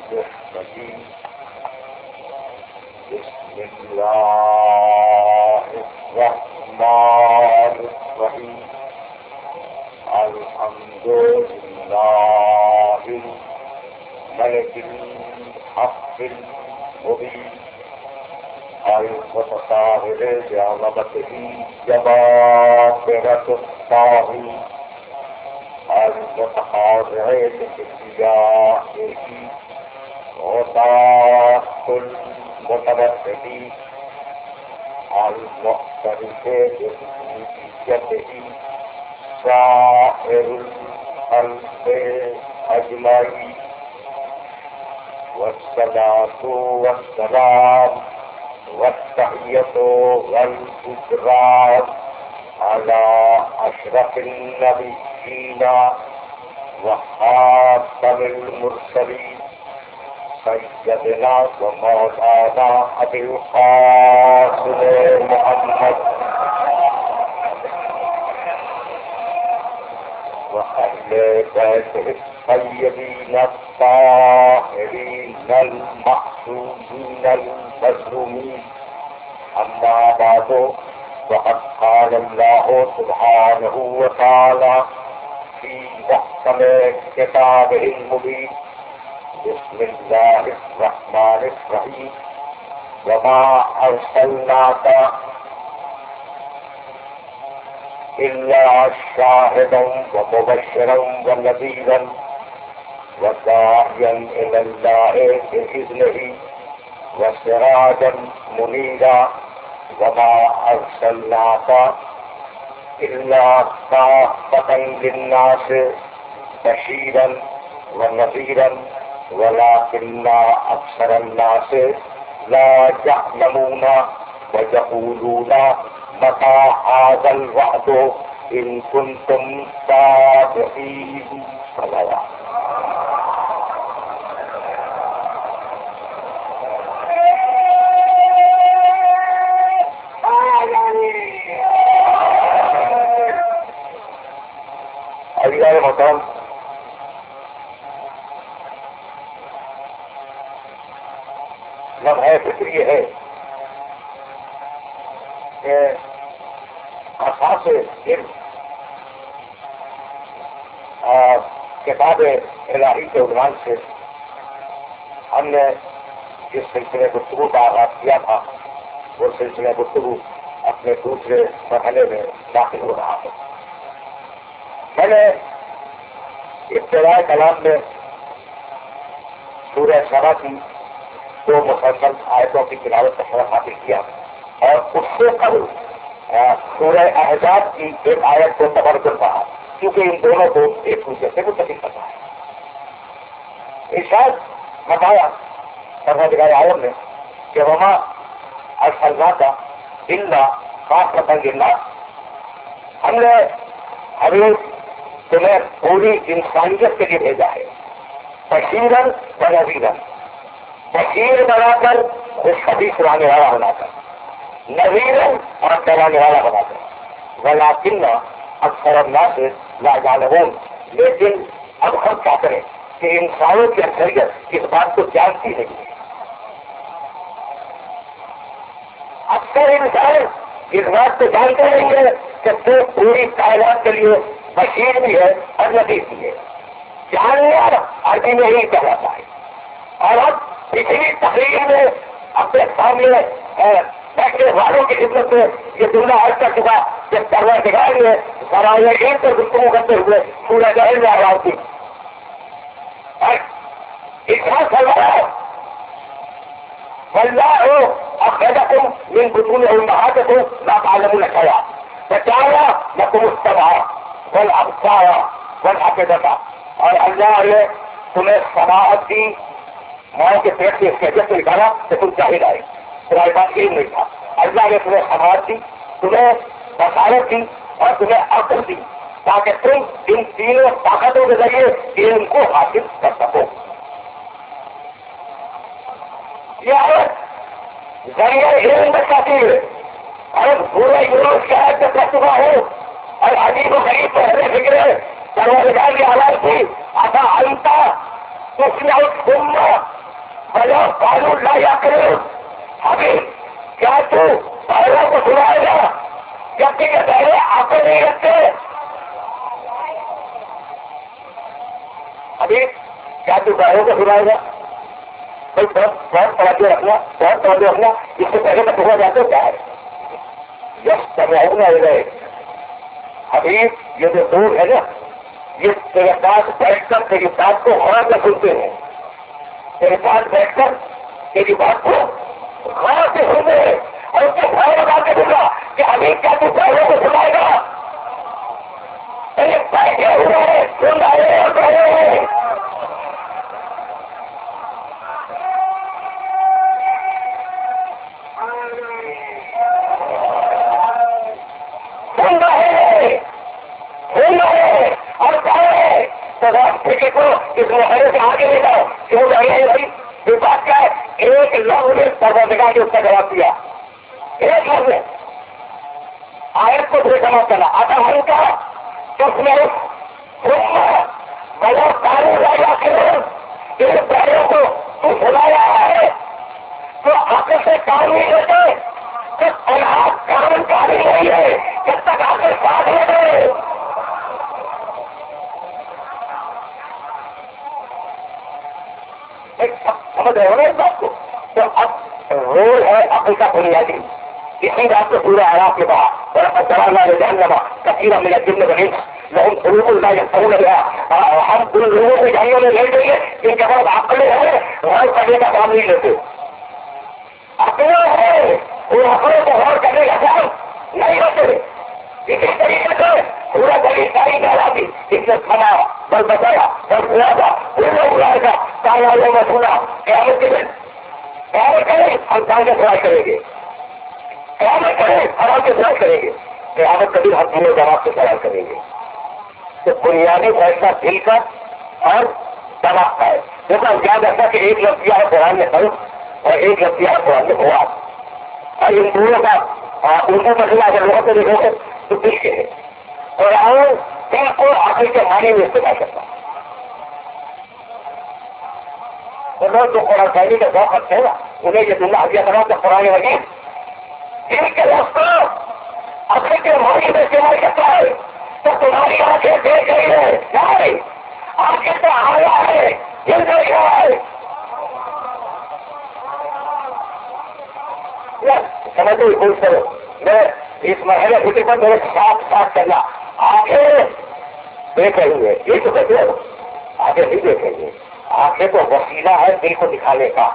الرجيم بسم الله الرحمن الرحيم الحمد لله الملك الحق المبين المتطهر بعظمته جبابرة الطاغين المتخاضع بكبريائه غطاة المتمسكين المعترف بحجته سائر الخلق أجمعين والصلاة والسلام والتحية والإكرام على أشرف النبيين وخاتم المرسلين سيدنا ومولانا أبي القاسم محمد وأهل بيته الطيبين الطاهرين المعصومين المظلومين أما بعد وقد قال الله سبحانه وتعالى في محكم كتابه المبين بسم الله الرحمن الرحيم وما أرسلناك إلا شاهدا ومبشرا ونذيرا وداعيا إلى الله بإذنه وسراجا منيرا وما أرسلناك إلا كافة للناس بشيرا ونذيرا ولكن أكثر الناس لا يعلمون ويقولون متى هذا الوعد إن كنتم صادقين. محترم لمحہ فکر یہ ہے کہ اساس علم کتاب الہی کے عنوان سے ہم نے جس سلسلے گفتگو کا آغاز کیا تھا وہ سلسلہ گفتگو اپنے دوسرے مرحلے میں داخل ہو رہا ہے. میں نے ابتدائی کلام میں سورہ سبا کی 2 مسلسل آیتوں کی تلاوت کا شرف حاصل کیا اور اس سے قبل سورہ احزاب کی ایک آیت کو تبرکر کہا کیونکہ ان دونوں کو ایک دوسرے سے متفق کرنا ہے. ارشاد بتایا پروردگار عالم نے کہ وما ارسلناک الا کافۃ للناس، ہم نے حبیب تمہیں پوری انسانیت کے لیے بھیجا ہے، بشیرن و نذیرن، بشیر بنا کر خوشخبری سنانے والا بنا کر، نذیرن اور ڈرانے والا بنا کر، ولکن اکثر الناس لا یعلمون، لیکن اب ہم کیا کریں کہ انسانوں کی اکثریت اس بات کو جانتی نہیں ہے. اکثر انسان اس بات کو جانتے نہیں ہے کہ تو پوری کائنات کے لیے بشیر بھی ہے اور نذیر بھی ہے. جاننا عربی میں ہی کہلاتا ہے. اور اب پچھلی تقریر میں اپنے سامنے بیٹھنے والوں کی خدمت میں یہ جملہ عرض کر چکا کہ پروردگار نے سرائے عید پر گفتگو کرتے ہوئے سورہ جہل میں آواز دی اور اتنا سروایا واللہ اخرجکم من بطون امہاتکم لا تعلمون شیئا فجعل لکم السمع والابصار والافئدۃ، اور اللہ نے تمہیں سماعت دی، ماں کے پیٹ سے اس کے جب سے نکالا کہ تم شاہد آئے، تمہارے پاس علم نہیں تھا. اللہ نے تمہیں سماعت دی، تمہیں بصارت دی اور تمہیں عقل دی تاکہ تم ان تینوں طاقتوں کے ذریعے علم کو حاصل کر سکو. یہ آیت ذریعہ علم بتاتی ہے اور پورے یونس کے آیت میں کر چکا ہوں اور عجیب و غریب پہلے فکر پروردگار کی آواز تھی آتا انتا اس نے اس بلا قانون لایا کرو ابھی کیا تو پہلوں کو سنائے گا جبکہ یہ پہلے آپ کو نہیں رکھتے ابھی کیا تو پہلوں کو سنائے گا بھائی بہت توجہ رکھنا بہت توجہ رکھنا اس سے پہلے تک ہوا جاتا کیا ہے جس طرح گئے ابھی یہ جو دور ہے نا یہ تیرے پاس بیٹھ کر تیری بات کو غور سے سنتے ہیں تیرے پاس بیٹھ کر تیری بات کو غور سے سنتے ہیں اور اس کو غور لگا کے دوں گا کہ ابھی کیا تو پہلے کو سنائے گا بیٹھے ہوئے سن رہے اور رہے ہیں کو اس معاہدے سے آگے لے جاؤ کیوں رہے بھائی یہ بات کیا ہے ایک لفظ نے پروردگار کے اس کا جواب دیا ایک لفظ نے آیت کو پھر سماپت کرنا آتا ہم کا اس میں بڑا قانون لایا کرو ان پیروں کو تو سنایا ہے تو عقل سے کام نہیں لیتے تو اللہ قانون کاری نہیں ہے جب تک عقل ساتھ لے گئے سمجھ رہے ہو نا اس بات کو تو اب رول ہے عقل کا بنیادی اسی بات کو پورا آرام کے بعد جہنما کثیر من الجن والانس لهم قلوب لا يفقهون بها ہم ان لوگوں کو جہنم میں لے جائیں گے جن کے پاس عقلیں ہیں غور کرنے کا کام نہیں لیتے عقلیں ہیں ان عقلوں کو غور کرنے کا کام نہیں لیتے اسی طریقے سے پورا دلیل کاری نہ آتی اس نے کھانا بل بچایا بل کھلا تھا پورا اڑائے گا کالا لوگوں میں سنا قیامت کے دن قیامت کریں ہم کام کے سوال کریں گے قیامت کریں سوال کے سوال کریں گے قیامت کبھی ہم دونوں جواب سے سوال کریں گے تو بنیادی فیصلہ دل کا اور دماغ کا ہے جیسا یاد رکھنا کہ ایک لفظ ہے قرآن میں فرق اور ایک لفظ ہے قرآن میں ہوا اور ان دونوں کا اردو مسئلہ اگر لوگوں کو دیکھو گے تو دل کے ہے قرآن دل کو عقل کے معنی میں استعمال کرتا ہے تو لوگ جو قرآن شاعری کا ذوق رکھتے ہیں نا انہیں یہ دنیا حضیہ کرا تو قرآن وغیرہ دل کے لفظ کو عقل کے معنی میں استعمال کرتا ہے تو تمہاری آنکھیں دیکھ رہی ہے نہیں آنکھیں تو آیا ہے دل دیکھ رہا ہے سمجھو بول کرو میں اس مرحلے فکر پر میرے ساتھ ساتھ کرنا آنکھیں دیکھ رہی ہے یہ تو کہتے ہو آگے نہیں دیکھیں گے آنکھیں تو وسیلہ ہے دل کو دکھانے کا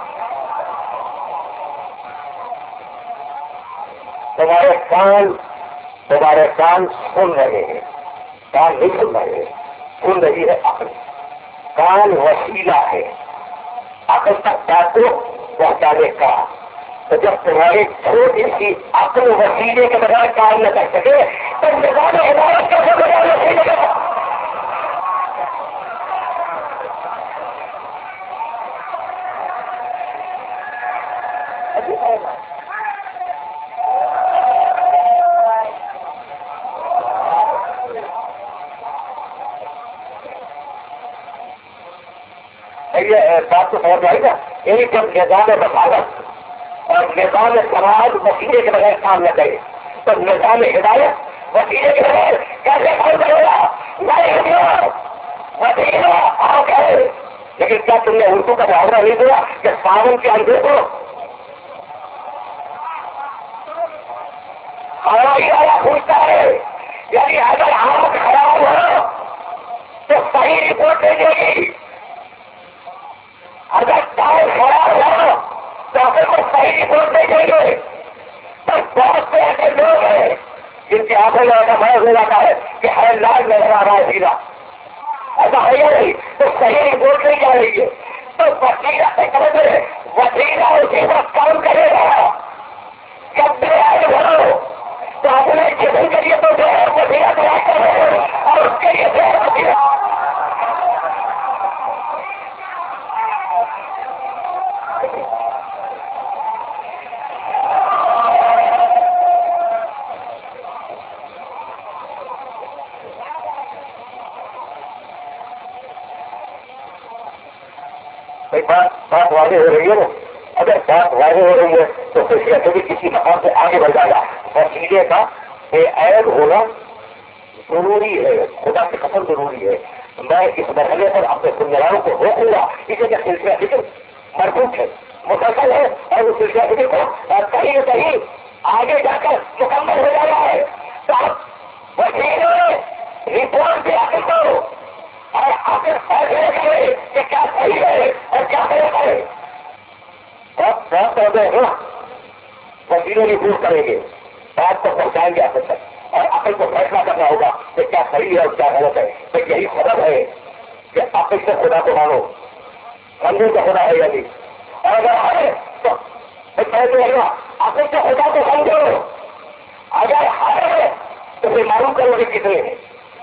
تمہارے کان سن رہے ہیں کان نہیں سن رہے ہیں سن رہی ہے عقل کان وسیلہ ہے عقل تک بات کو پہنچانے کا تو جب تمہاری چھوٹی سی عقل وسیلے کے بغیر کام نہ کر سکے تو نظام عبادت کیسے بغیر وسیلے کا بات تو سمجھ آئی نا ایک جب نظام بغاوت اور نظام سماج وسیلے کے بغیر کام نہ کرے تو نظام ہدایت وسیلے کے بغیر کیسے کام کرے گا وسیلہ آ گئے لیکن کیا تم نے اردو کا محاورہ نہیں دیا کہ ساون کے اندھے کو ہوائی والا پوچھتا ہے یعنی اگر آنکھ خراب ہو تو صحیح رپورٹ دے دے گی اگر ٹائم خراب ہو تو اگر کو صحیح رپورٹ دے دیں گے تو بہت سے ایسے لوگ ہیں جن کی آنکھوں میں ایسا محض ہو جاتا ہے کہ ہر لال نظر آ رہا ہے سیدھا ایسا ہے نہیں تو صحیح رپورٹ نہیں جا رہی ہے تو وسیلہ سے کرے وسیلہ اسی وقت کام کرے گا جب بھی آئے بڑھو تو اپنے جسم کے لیے تو وسیلہ تیار کرو اور اس کے لیے وسیلہ بات واضح ہو رہی ہے نا. اگر بات واضح ہو رہی ہے تو پھر کیسے بھی کسی مقام سے آگے بڑھ جائے گا. اور چیزیں کا بے عیب ہونا ضروری ہے, خدا کی قسم ضروری ہے. میں اس مرحلے پر اپنے سنگرانوں کو روکوں گا. اسے کا سلسلہ ذکر مربوط ہے, مسلسل ہے, اور اس سلسلہ ذکر کو کہیں کہیں آگے جا کر مکمل ہو جا رہا ہے. تو آپ وکیل رپورٹ دیا کرتا ہو اور آخر فیصلے کرے کہ کیا صحیح ہے اور کیا غلط ہے. بہت وکیلوں رپورٹ کریں گے, بات کو پہنچائیں گے آپ تک, اور عقل کو فیصلہ کرنا ہوگا کہ کیا صحیح ہے اور کیا غلط ہے. تو یہی سبب ہے کہ عقل سے خدا کو مانو, منظور کا خدا ہے یا نہیں. اور اگر ہے تو کہتے ہیں عقل سے خدا کو سمجھو, اگر ہے تو پھر معلوم کرو گے کتنے ہیں.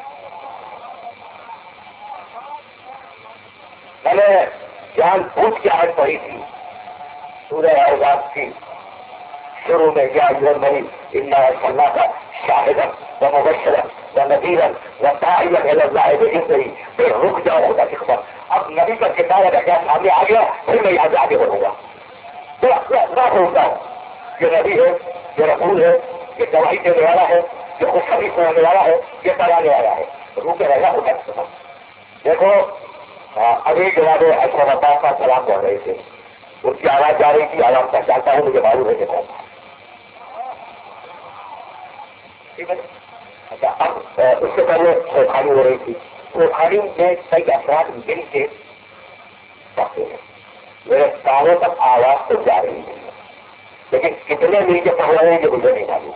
میں نے جان بوجھ کے آج پڑھی تھی سورہ احزاب کی شروع میں, یا نہیں اللہ کا شاہدن و مبشرن و نذیرن و داعیا الی اللہ باذنہ. پھر رک جاؤ خدا کی خبر. اب نبی کا کتاب اگر کیا سامنے آ گیا پھر میں یہاں سے آگے بڑھوں گا. نہ بولتا ہوں یہ نبی ہے, یہ رسول ہے, یہ گواہی دینے والا ہے, یہ خوشخبری سنانے والا ہے, یہ بتانے والا ہے. روکے رہنا ہوتا ہے. دیکھو ابھی جناب اشرف عباس کا سلام پڑھ رہے تھے, اس کی آواز جا رہی تھی, آواز پہچانتا ہوں, مجھے معلوم ہے کہ کون. ٹھیک ہے. اچھا, اب اس سے پہلے چھوڑخانی ہو رہی تھی. چھوڑخانی میں کئی افراد مل کے پڑھتے ہیں. میرے کانوں تک آواز تو جا رہی ہے, لیکن کتنے مل کے پڑھ رہے ہیں یہ مجھے نہیں معلوم.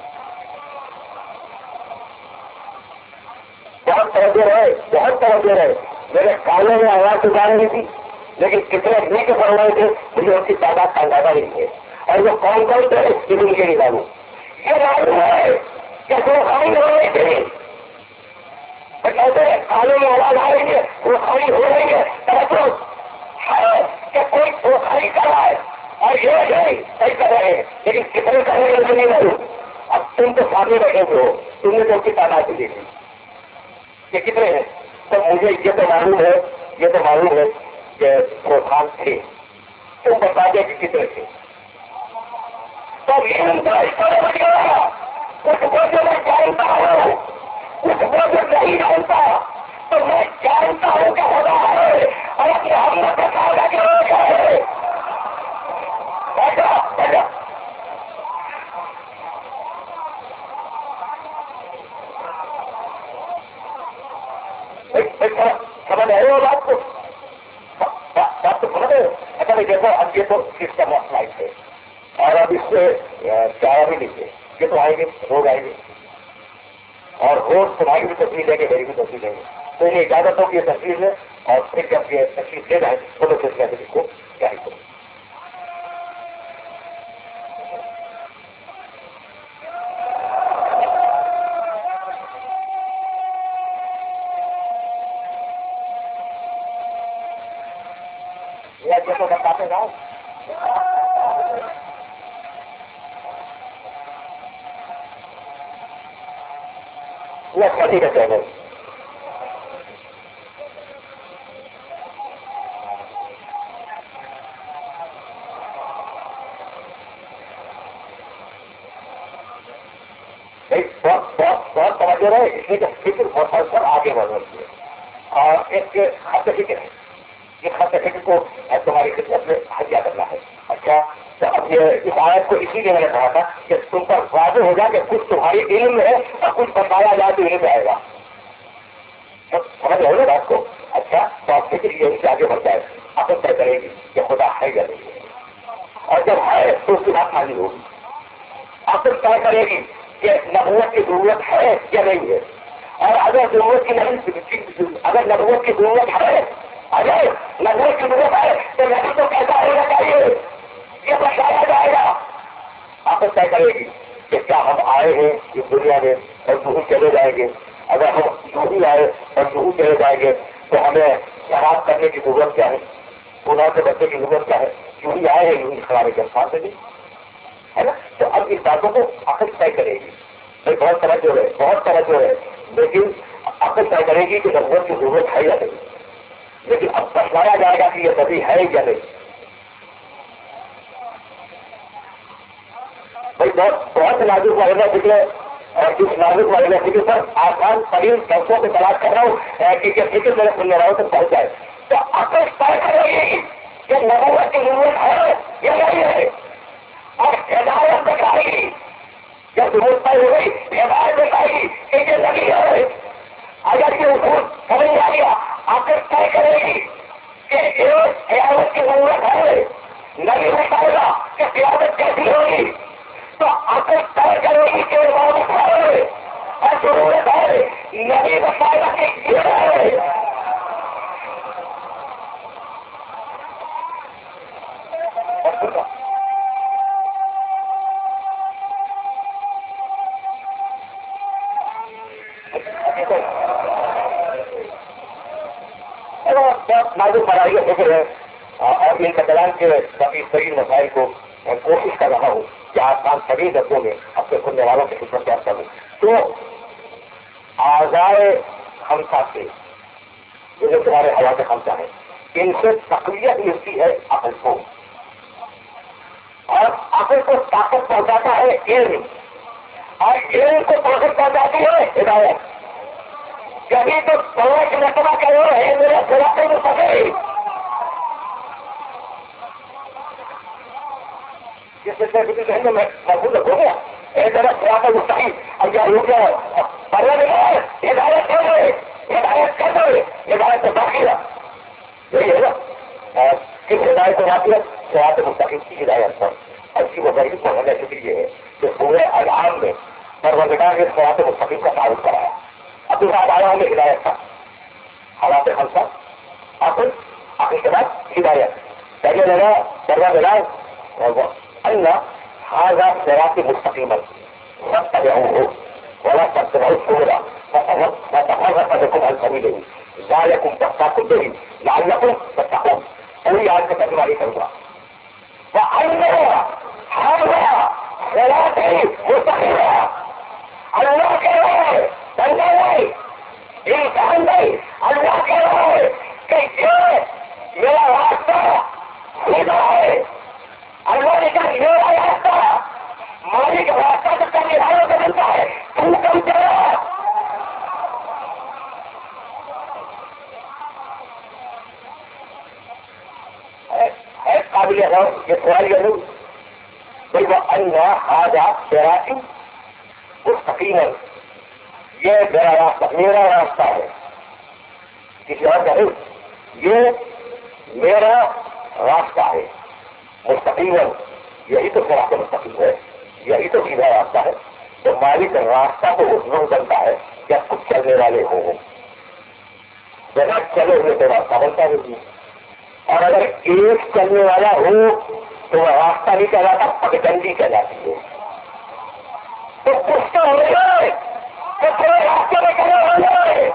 بہت توجہ رہے, بہت توجہ رہے. میرے کانوں میں آواز تو جا رہی تھی, لیکن کتنے مل کے پڑھ رہے تھے مجھے اس کی تعداد کا اندازہ نہیں ہے. اور وہ کون کون تھے یہ مجھے نہیں معلوم. یہ معلوم ہے کہ چھوڑخانی ہو رہی تھی, کہتے ہیں کانوں میں آواز آ رہی ہے, چھوڑخانی ہو رہی ہے. توجہ ہے کہ کوئی چھوڑخانی کر رہا ہے اور یہ نہیں صحیح کر رہے ہیں, لیکن کتنے کر رہے ہیں مجھے نہیں معلوم. اب تم تو سامنے بیٹھے ہو, تم نے تو اس کی تعداد بھی دیکھی کہ کتنے ہیں. تو مجھے یہ تو معلوم ہے, یہ تو معلوم ہے کہ چھوڑخان تھے. تم بتا دیں کہ کتنے تھے. تو اس طرح بچا اس کو جو میں جانتا ہوں, اس کو جو نہیں جانتا تو میں جانتا ہوں کہ خدا ہے اور اپنے ہم نے بتا لگے ہے. سمجھ رہے ہو بات کو, بات تو سمجھ رہے ہو. اچھا بھائی دیکھو, اب یہ تو کس کا مسئلہ ہے اور اب اس سے چارہ بھی نہیں ہے. یہ تو آئیں گے, روز آئیں گے, اور روز تمہاری بھی تصویر لیں گے, میری بھی تصویر لیں گے. تو انہیں اجازت ہو کہ یہ تصویر لیں, اور پھر جب یہ تصویر لے جائیں تو لوگ اس کہتے کو جاری کرو. یہ تو بتاتے جاؤ. یہ کسی کا چینل بہت توجہ رہے, اس لیے کہ فکر مسلسل آگے بڑھ رہی ہے. اور ایک خط فکر ہے, یہ خط فکر کو تمہاری خدمت میں حجا کرنا ہے. اچھا, تو اب یہ اس آیت کو اسی لیے میں نے کہا تھا کہ تم پر واضح ہو جائے کہ کچھ تمہاری علم میں ہے اور کچھ بتایا جائے تو علم میں آئے گا. سمجھ رہے ہو نا بات کو. اچھا, تو آپ فکر یہی سے آگے بڑھ جائے, عقل طے کرے گی کہ خدا ہے یا نہیں ہے, اور جب ہے تو اس کی بات مانی ہوگی. عقل طے کرے گی کہ نبوت کی ضرورت ہے یا نہیں ہے, اور اگر ضرورت کی نہیں, اگر نبوت کی ضرورت ہے, اگر نبوت کی ضرورت ہے تو نبی تو کیسا ہونا چاہیے یہ بتایا جائے گا. عقل طے کرے گی کہ کیا ہم آئے ہیں اس دنیا میں اور یوں چلے جائیں گے. اگر ہم یوں ہی آئے اور یوں چلے جائیں گے تو ہمیں شراب کرنے کی ضرورت کیا ہے, گناہ سے بچنے کی ضرورت کیا ہے. یوں ہی آئے ہیں یوں ہی ہمارے کے ساتھ دیں ہے نا. تو اب اس باتوں کو عقل طے کرے گی. بھائی بہت توجہ ہے, بہت توجہ ہے, لیکن عقل طے کرے گی کہ نبوت کی ضرورت ہے یا نہیں. لیکن اب بتلایا جائے گا کہ یہ نبی ہے یا نہیں. بھائی بہت نازک معاملہ نکلے اور جس نازک معاملہ نکلے پر آسان ترین شخصوں کو تلاش کر رہا ہوں کہ یہ فکر میرے سننے والوں تک پہنچ جائے. تو عقل طے کرے گی کہ نبوت کی ضرورت ہے یا نہیں ہے، اور ہدایت دکھائے گی. جب ضرورت طے ہو گئی ہدایت دکھائے گی کہ یہ نبی ہے. اگر یہ اصول سمجھ آ گیا عقل طے کرے گی کہ ایک قیامت کی ضرورت ہے، نبی بتائے گا کہ قیامت کیسی ہوگی. تو عقل طے کرے گی کہ عبادت ہے اور ضرورت ہے، نبی بتائے گا کہ یہ ہے. بہت نازک بڑائی کا فکر ہے اور ان کلام کے تفصیل ترین مسائل کو میں کوشش کر رہا ہوں کہ آسان ترین لفظوں میں اپنے سننے والوں کی خدمت پیش کروں. تو آزائے خمسہ سے یہ جو تمہارے حیات خمسہ ہے ان سے تقویت ملتی ہے عقل کو، اور عقل کو طاقت پہنچاتا ہے علم، اور علم کو طاقت پہنچاتی ہے ہدایت. کبھی تو پانچ مرتبہ کرو ہے میرا خلاصے میں پکڑے جس سے کہنے میں محفوظ ہو گیا ایک طرح خلاصہ مستقیم اب کیا ہو گیا پڑھنے میں ہدایت کر رہے ہدایت کر رہے ہدایت تو باقی رہا یہی ہے نا. کس ہدایت کو باقی ہے خلاص مستقیم کی ہدایت پر اچھی وہ غریب کو ہونے کے لیے ہے کہ پورے انعام میں پروردگار نے خلاص مستقیم کا تعارف کرایا. اب تو بعد آیا ہوں میں ہدایت تھا حالات خمسہ عقل عقل کے بعد ہدایت. پہلے لگا پروردگار اللہ حاضہ صراط مستقیما فاتبعوه ولا تتبعوا السبل فتفرق عن سبيله ذلكم وصاكم به لعلكم تتقون. پوری آج کا ترجمہ نہیں کروں گا. حاضہ صراط مستقیما اللہ کے رہے بندہ نہیں انسان نہیں اللہ کے رہے کہ یہ میرا راستہ سیدھا ہے. اللہ نے کہا میرا راستہ مالک راستہ تو کرنے والوں کا بنتا ہے تم کم کرو. قابل ہے یہ سوال یہ نہیں بھائی وہ اللہ آزاد شراطی مستقیم ہے یہ میرا راستہ ہے کسی اور کا نہیں یہ میرا راستہ ہے مستقیم یہی تو صراط مستقیم ہے یہی تو سیدھا راستہ ہے. تو مالک راستہ تو اس میں بنتا ہے جب کچھ چلنے والے ہوں جگہ چلے ہوئے تو راستہ بنتا نہیں. اور اگر ایک چلنے والا ہو تو وہ راستہ نہیں کہلاتا پگڈنڈی کہلاتی ہے. تو کچھ تو ہو گئے تو تھوڑے راستے میں کھڑے ہو گئے.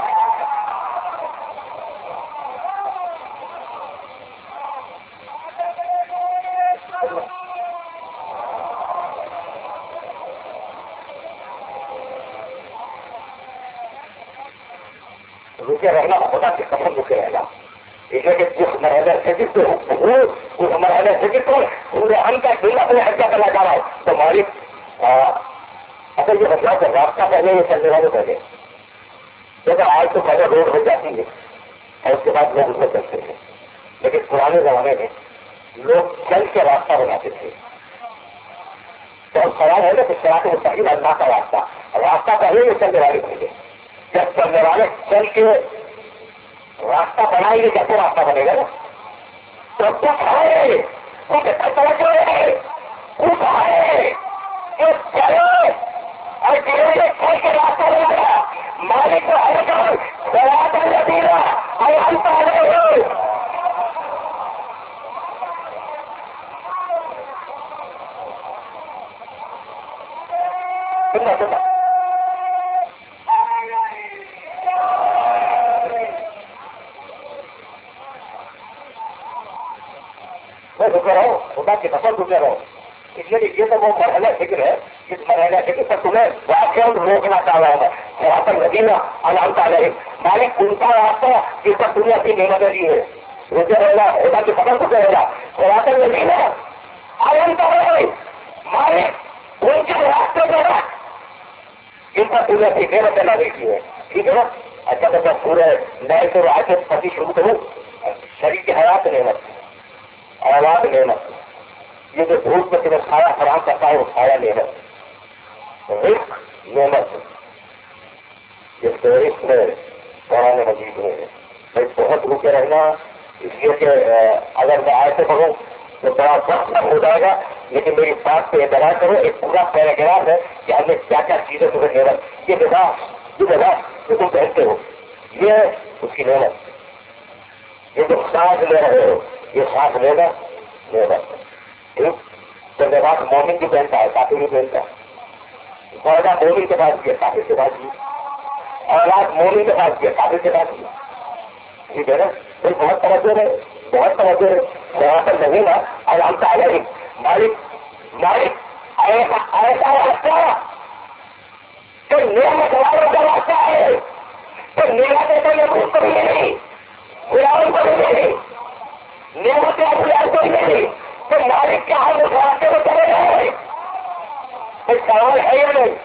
رکے رہنا ہوتا کہ قسم رکے رہنا ٹھیک ہے کہ جس مرحلے سے جس اس مرحلے سے جس کو پورے ہم کا دل اپنے حجہ کرنا چاہ رہا ہے تو مالک اگر یہ بتاؤ کہ راستہ پہلے یہ چلنے والے پہلے جیسے آج تو پہلے روڈ ہو جاتی ہے اور اس کے بعد لوگ اس میں چلتے تھے. لیکن پرانے زمانے میں لوگ چل کے راستہ بناتے تھے. تو سوال ہے نا کہ صراط مستقیم اللہ کا راستہ پہلے یہ چلنے والے پہلے. جب چلنے والے چل کے راستہ بنائیں گے کیسے راستہ بنے گا نا. تو کچھ ہے کچھ ہے چلے اور چل کے راستہ بنا گیا مالک کو ہر کام صراط الذین انعمت علیہم. میں رکے رہو خدا کی قسم رکے رہو. اس لیے یہ تو وہ مرحلہ فکر ہے جس مرحلہ فکر پر تمہیں واقعہ روکنا چاہ رہا ہے صراط الذین انعمت علیہم. مالک ان کا راستہ جس پر دنیا کی نعمتیں دی ہے روزے رہے گا خدا کی خبر کو رہے گا خدا میں نہیں نا آنند ہے مالک ان کے راستے پہ جن پر دنیا کی نعمتیں لگی کی ہے ٹھیک ہے نا اچھا تو پورے نئے سے آج سے پتی شروع کروں شریر کی حیات نعمت اولاد نعمت یہ جو دھوپ میں تمہیں کھایا فراہم کرتا ہے وہ کھایا نعمت رزق نعمت جس کے رزق میں قرآن مجید میں میں بہت روکے رہنا اس لیے کہ اگر میں آئے سے پڑھوں تو بڑا وقت ہو جائے گا لیکن میری بات پہ اعتراض کرو ایک پورا پیراگراف ہے کہ ہم نے کیا کیا چیزیں تمہیں نعمت یہ لباس جو تم پہنتے ہو یہ اس کی نعمت یہ جو سانس لے رہے ہو یہ سانس لینا نعمت ٹھیک تو لباس مومن بھی پہنتا ہے کافی بھی پہنتا ہے پودا مومن کے پاس بھی ہے کافی کے پاس بھی اولاد مومن کے پاس بھی ہے کافی کے پاس بھی ٹھیک ہے نا پھر بہت توجہ ہے بہت توجہ ہے وہاں پر نہیں نا اور ہم چاہ رہے مالک ایسا راستہ کہ نعمت والوں کا راستہ ہے تو نعمتیں تو یہ خود کو بھی نہیں غلام کو بھی نہیں نعمتیں غلام کو بھی نہیں تو مالک کے ہم اس راستے میں چلے گئے کوئی سوال ہے یا نہیں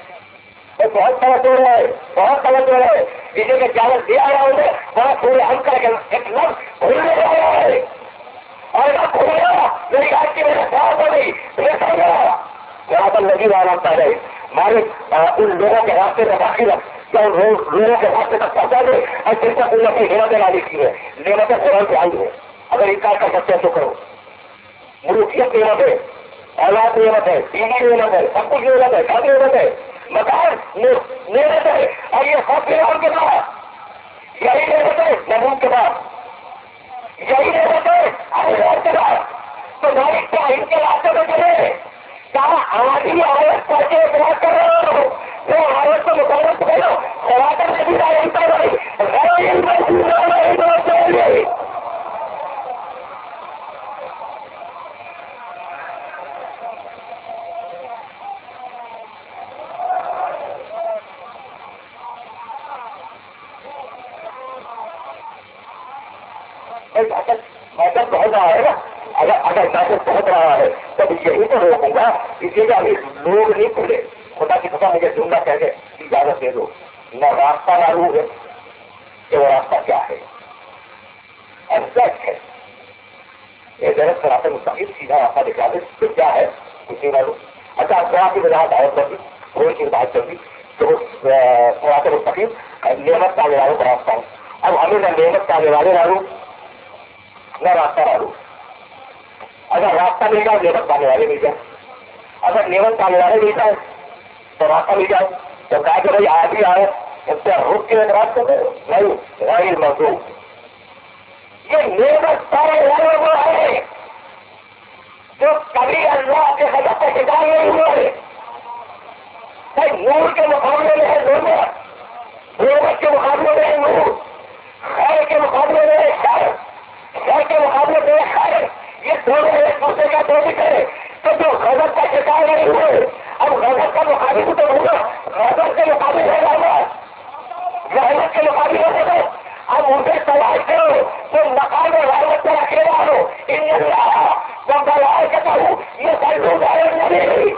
بہت توجہ ہے بہت توجہ ہے اسے میں چاول دیا رہا ہوں وہاں پورے ہم کا ایک لفظ بھولنے جا رہا ہے اور نہ بھولنا میری آج کی میرے ساتھ ہو گئی تمہیں سمجھا یہاں پر لگی آرام پا رہے مالک ان لوگوں کے راستے میں باقی رکھ کیا لوگوں کے راستے تک پہنچا دے اور جن کا کوئی اپنی نعمتیں لا لکھی ہے نعمتیں قرآن سے آئی ہے اگر انکار کر سکتے ہیں تو کرو ملوکیت نعمت ہے اولاد نعمت ہے بیوی نعمت ہے سب کچھ نعمت ہے شادی نعمت ہے مکان نعمت ہے اور یہ سب نعمت کے بعد یہی نعمت ہے نمون کے بعد یہی نعمت ہے اخلاق کے بعد تو مالک کیا ان کے راستے میں چلے کہاں آدھی عورت پڑھ کے اعتراض کر رہے ہو وہ عورت کو مقابلت کرو خواتین میں بھی رائے کر رہی میسج بہت رہا ہے نا اگر میسج پہنچ رہا ہے تب یہی تو روکوں گا اسی لیے ابھی لوگ نہیں کھلے خدا کی قسم مجھے جملہ کہہ کے اجازت دے دو نہ راستہ معلوم ہے کہ وہ راستہ کیا ہے ایگزیکٹ ہے یہ غلط راستہ مستقل سیدھا راستہ دکھا دے پھر کیا ہے کچھ نہیں معلوم اچھا آپ کی وجہ دعوت کر دی کوئی چیز بات کر دی تو قرآن مستقل نعمت پانے والوں کا راستہ ہے اب ہمیں نہ نعمت پانے والے معلوم نہ راستہ معلوم اگر راستہ مل جائے نعمت پانے والے مل جائے اگر نعمت پانے والے مل جائے تو راستہ مل جائے تو کہا کہ بھائی آج ہی آئے اس سے رک کے اعتراض کر دے نہیں غیر مضبوط یہ نعمت پانے والے وہ ہے جو کبھی اللہ کے حضرت کا شکار نہیں ہوئے نور کے مقابلے میں ہے نعمت کے مقابلے میں ہے نور خیر کے مقابلے میں ہے شر کے مقابلے میں خیر یہ دونوں ایک دوسرے کا دوست ہے تو جو غضب کا شکار نہیں ہوئے اب غضب کا مقابل تو ہوگا غضب کے مقابلے میں ہوگا رحمت کے مقابلے میں ہوگا اب اسے تلاش کرو تو مقام رحمت پر اکیلا ہو ان جب بلائے کہتا ہوں یہ سر کو غائب نہیں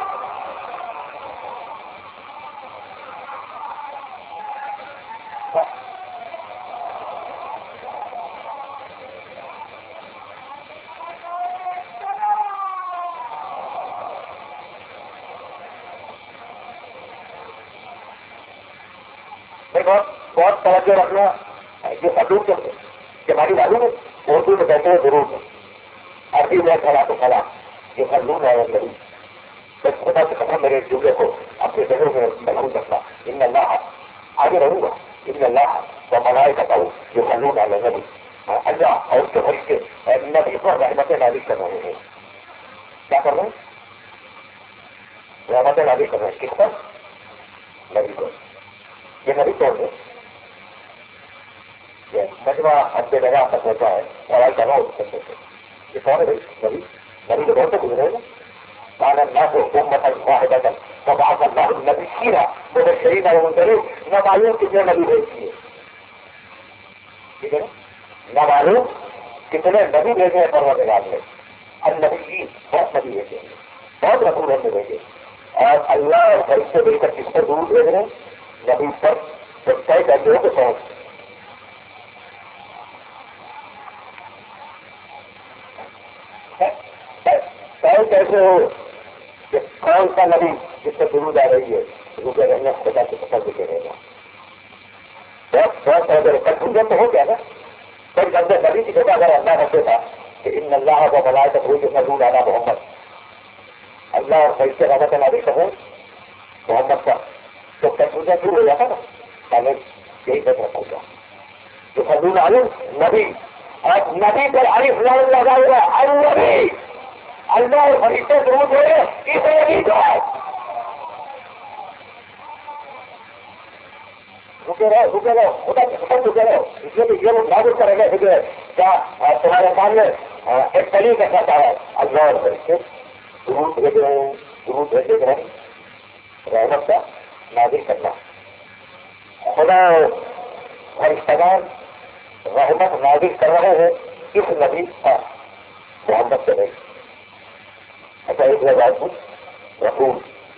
بہت توجہ رکھنا یہ سلوک کہ ہماری معلوم ہے اردو میں کہتے ہیں ضرور ہے عربی میں کھڑا تو کھڑا یہ سلوک ہے تو چھوٹا سے کھڑا میرے جملے کو اپنے جگہوں میں محفوظ رکھنا ان اللہ آگے رہوں گا ان اللہ تو بنائے کرتا ہوں یہ سلوک ہے نبی اللہ اور اس کے فرشتے نبی پر رحمت نازل کر رہے ہیں کیا کر رہے ہیں رحمت نازل کر رہے ہیں کس پر نبی کو یہ نبی کون ہے مجمع اپنے جگہ تک ہوتا ہے سوال کرنا اس سے یہ کون ہے نبی نبی تو بہت گزرے گا مانا نہ کو حکومت واحد تو بات اللہ نبی سیرا وہ شریف ہے ان کرے نہ معلوم کتنے نبی بھیجتی ہے ٹھیک ہے نہ معلوم کتنے نبی بھیجے ہیں پروردگار نے، النبی بہت نبی بھیجے ہیں، بہت رسول ہم نے بھیجے، اور اللہ اور فرشتے مل کر کس پر درود بھیج رہے ہیں؟ نبی پر جب طے کرتے ہو تو پہنچ طے کیسے ہو کہ کون سا نبی جس سے درود آ رہی ہے رکے رہنا خدا کے پتہ رکے رہنا بہت بہت کنفیوژن تو ہو گیا نا. کوئی بندے نبی کی جگہ اگر اللہ رکھے تھا کہ ان اللہ کو بلائے تو کوئی نبی آنا محمد، اللہ اور فرشتے رحمت نبی کہوں محمد کا، تو کنفیوژن دور ہو جاتا نا. پہلے یہی بات رکھا گیا جو فضول عالم نبی اور نبی پر عارف لگا ہوا النبی، اللہ اور فرشتے درود ہوئے اس نبی کو رکے رہو خدا رکے رہو. اس لیے یہ لوگ نازل کریں گے کیا تمہارے سامنے ایک طریقہ کہتا ہے اللہ اور فرشتے درود بھیج رہے ہیں، درود بھیجے رہے ہیں رحمت کا نازل کرنا. خدا فرشتگان رحمت نازل کر رہے ہیں اس نبی کا محمد سے نہیں. اچھا ایک بات پوچھ رسول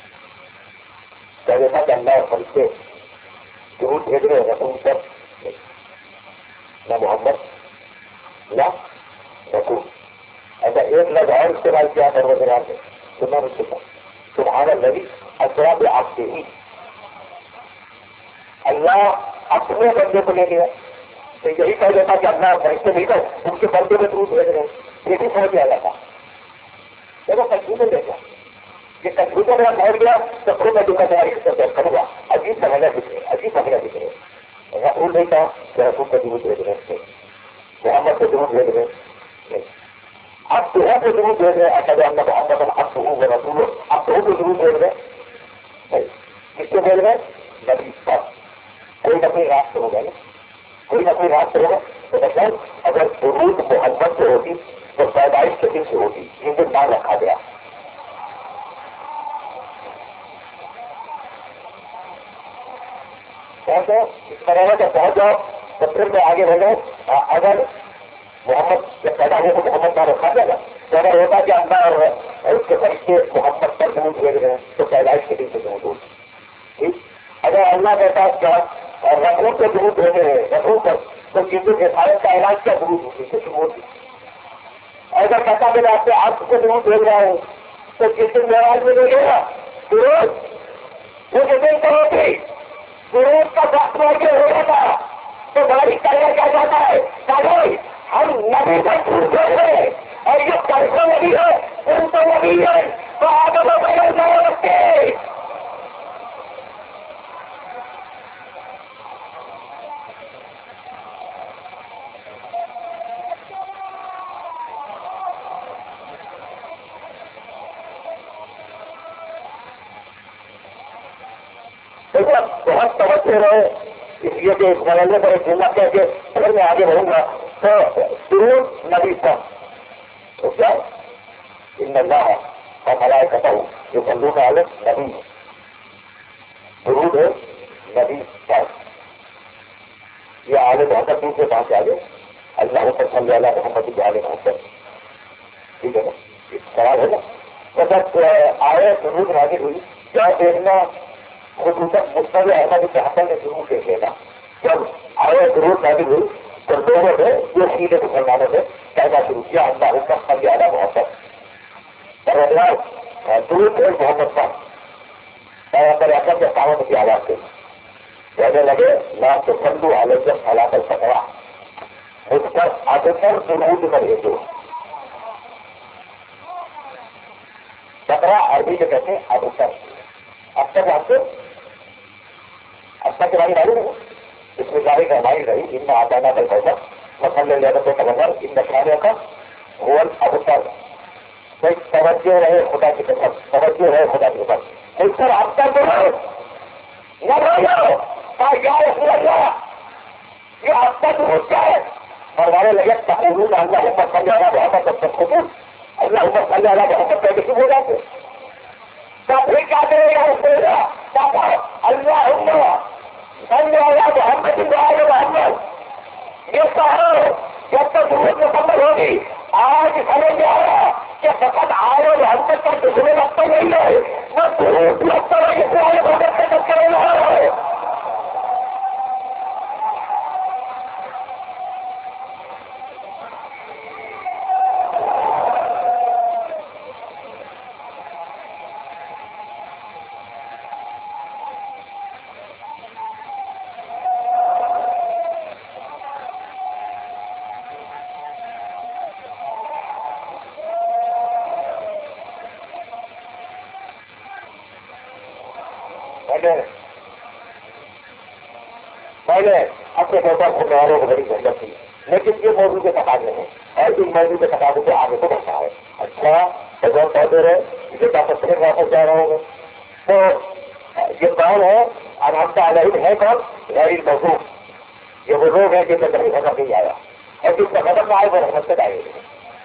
کہہ دیتا کہ اللہ اور فرشتے درود بھیج رہے ہیں رسول پر نہ محمد نہ رسول. ایسا ایک لفظ اور استعمال کیا پروردگار نے سننا نہیں سننا سبحان الذی اسری بعبدہ ہی. اللہ اپنے بندے کو لے گیا تو یہی کہہ دیتا کہ اللہ فرشتے مل کر ان کے بندے میں درود بھیج رہے ہیں، یہ بھی سمجھ آ جاتا. دیکھو کنفیوژن دیکھا یہ کنفیوژن میں پہنچ گیا تو پھر میں دکھا تیاری کروں گا. عجیب سمجھا دکھ رہے عجیب سمجھا دکھ رہے رسول نہیں کہا کہ رسول کو درود بھیج رہے ہیں، محمد کو درود بھیج رہے ہیں. اب تو ہے تو درود بھیج رہے ہیں اچھا اللہ محمد اب تو ہوں رسول اب تو کو درود بھیج رہے ہیں. کس کو بھیج رہے ہیں؟ نبی پر. کوئی نہ کوئی راستے ہوگا نا، کوئی نہ کوئی راستے ہوگا. تو مطلب اگر درود محمد سے ہوتی تو پیدائش کے دن سے ہوتی، یہ دن نام رکھا گیا. اس طرح سے پہنچ جاؤ تو پھر میں آگے بڑھوں. اگر محمد جب پیدا ہو تو محمد کا رکھا جائے گا تو اگر ہوتا کہ اللہ اور اس کے فرشتے محمد پر درود بھیج رہے ہیں تو پیدائش کے دن سے درود ہوتی. اگر اللہ کے ساتھ کیا اور رسول کے درود بھیج رہے ہیں رسول پر تو کسی حفاظت کا علاج کیا درود ہوتی کچھ ہوتی. اگر کہتا کہ میں آپ سے آپ کو درود بھیج رہا ہوں تو جس دن معراج میں لے گا درود وہ دن تو ہوتی درود کا وقت میں ہو جاتا تو گاڑی کرنا کیا جاتا ہے کہ ہم نبی کا درود بھیج رہے ہیں اور جو پیسے نبی ہے ان کو نبی ہے تو آگے وہ بدل نہیں رکھتے. بہت توجہ رہے اس لیے کہ اس مرحلے پر ایک جملہ کہہ کے اگر میں آگے بڑھوں گا تو درود نبی پر تو کیا ان اللہ کا بھلائی کرتا ہوں جو بندوں کا عالم نبی درود ہے نبی پر. یہ عالم محمد دور سے کہاں سے آگے اللہ پر صلی اللہ محمد کے عالم محمد ٹھیک ہے نا سوال ہے نا. تو جب آئے درود نازل ہوئی کیا دیکھنا خصوصاً مستقل احمد کے حسن نے ضرور دیکھ لینا. جب آئے ضرور نازل ہوئی تو لوگوں نے جو سیدھے مسلمانوں نے کہنا شروع کیا اللہ حکم کا زیادہ محبت درود ہے محمد کا پیغمبر اکرم کے سامنے کی آواز سے کہنے لگے لا تصلوا علی صلاۃ الفجر مجھ پر ادھر درود میں بھیجو. فترہ عربی میں کہتے ہیں ادھر. اب تک آپ کو اب تک ہماری معلوم ہے اس میں ساری کمائی رہی ان میں آتانا پر پیسہ مسئلہ لے کر خبردار ان نقصانوں کا غور ابتر کوئی توجہ رہے خدا کی قسم توجہ رہے خدا کی قسم اس پر اب تک نہ یہ اب تک ہوتا ہے اور ہمارے لگے تقریباً اللہ حکمت سمجھا رہا بہت تب خود اللہ حکمت سمجھا رہا بہت پہلے کیوں ہو جاتے پھر کیا کرے گا اس اللہ محمد محمد یہ کہا جب تک ضرورت مکمل ہوگی. آج سمجھ میں آیا کہ فقط آئے اور ہم تک پر دوسرے لگتا نہیں ہے، وہ ضرورت لگتا ہے کہ پورے بھگت سے تک کرے رہا ہے. پہلے اپنے پیسہ کو معیاروں کو بڑی ضرورت تھی، لیکن یہ موضوع کے تقاضے ہیں اور ان موضوع کے تقاضے سے آگے کو بڑھتا ہے. اچھا بغیر پودے رہے یہ واپس سے واپس جا رہا ہوں. تو یہ کون ہے؟ آرام کا علیہ ہے کون؟ غیر موضوع. یہ وہ لوگ ہیں جن میں کبھی نظر نہیں آیا اور جس کا نظر نہ آئے وہ رحمت سے آئے گے.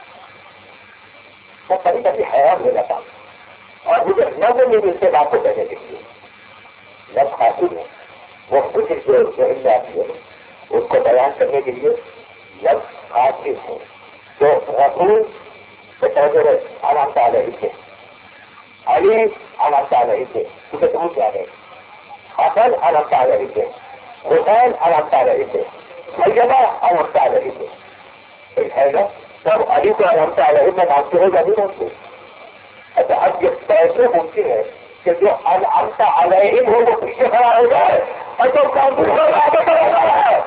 تو کبھی کبھی حیران ہو جاتا اور مجھے نظر نہیں ملتے بات کو کہنے کے لیے لفظ حاصل ہے وہ کچھ ذہن آتی ہے اس کو بیان کرنے کے لیے لفظ حاصل ہے. جو رسول سے پہلے آرام کا علیہ تھے، علی آرام کا علیہ تھے، اسے تم کیا گئے، حسن آرام کا علیہ تھے، حسین آرام کا علیہ تھے، سیدہ آرام کا علیہ تھے. ہے نا سب علی کو آرام کا علیہ میں مانتے ہو یا نہیں مانتے؟ اچھا اب یہ کیسے ممکن ہے کہ جو انعمت علیہم ہو وہ پیچھے کھڑا ہو جائے اور جو کافر ہو آگے بڑھ رہا ہے؟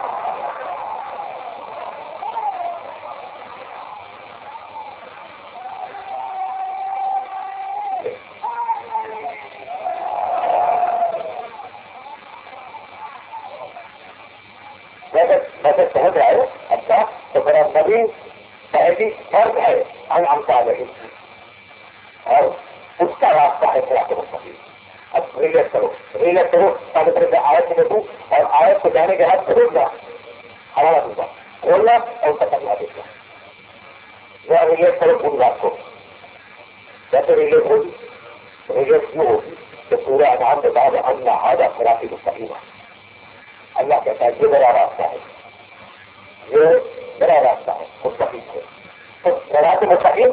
ویسے سمجھ رہا ہے. اچھا تو میرا نبی پہلی فرض ہے انعمت علیہم اور اس کا راستہ ہے صراط مستقیم. اب ریلیٹ کرو تاکہ طرح سے آیت میں دیکھوں اور آیت کو جانے کے بعد خود جا ہمارا دوں گا کھولنا اور پکڑنا دیکھنا. یا ریلیٹ کرو پوری بات کو. جیسے ریلیٹ ہوگی ریلیٹ کیوں ہوگی کہ پورے انعام کے بعد اللہ آدھا صراط مستقیم ہے. اللہ کہتا ہے یہ میرا راستہ ہے، یہ میرا راستہ ہے مستقیم ہے. تو صراط مستقیم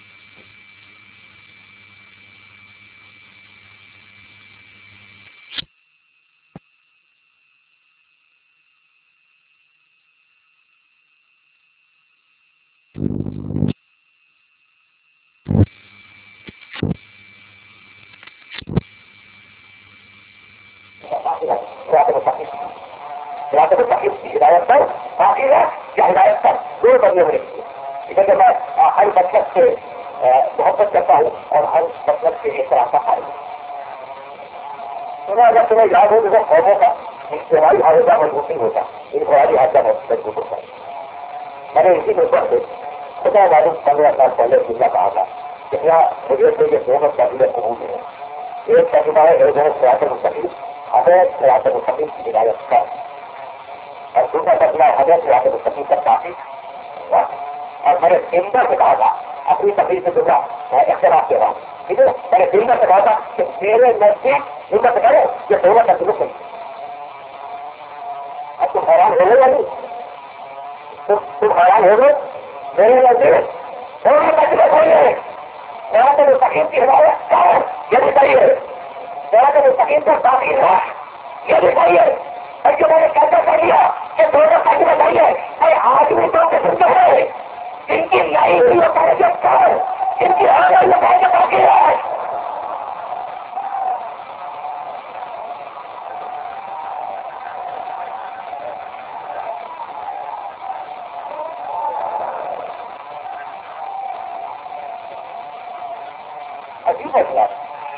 کی ہدایت پر باقی ہے یا ہدایت پر دو بننے ہوئے. لیکن میں ہر مطلب سے محبت کرتا ہوں اور ہر مطلب سے احترام کا قائل ہوں. اگر تمہیں یاد ہو تو قوموں کا اجتماعی حادثہ مضبوط نہیں ہوتا، انفرادی حادثہ مضبوط ہوتا ہے. میں نے اسی مدت سے خدا معلوم 15 سال پہلے جملہ کہا تھا کہ کیا مجھے سے یہ دونوں قبیلے قبول ہیں. ایک تجربہ ہے ایک ہے صراط مستقیم، ہمیں صراط مستقیم کی ہدایت کا، اور دوسرا تجربہ ہمیں صراط مستقیم کا کافی. اور میں نے زندہ سے کہا تھا اپنی تقریر سے دوسرا اختلاف کے بعد ٹھیک ہے میں نے زندہ سے کہا تھا کہ میرے نزدیک زندہ سے کرے یہ دونوں کا درست نہیں. اب تم حیران ہو گئے یا نہیں؟ تم حیران ہو گئے؟ میرے نزدیک دونوں کا درست نہیں ہے. صراط مستقیم کی ہدایت کا یہ بھی صحیح ہے، صراط مستقیم کا کافی ہے یہ بھی صحیح ہے. جو میں نے کیسا کر لیا کہ دونوں کا بھی بتائیے آدمی تو ہے ان کی لائی ہوئی حفاظت ہے، ان کی آگے حفاظت باقی ہے. عجیب فیصلہ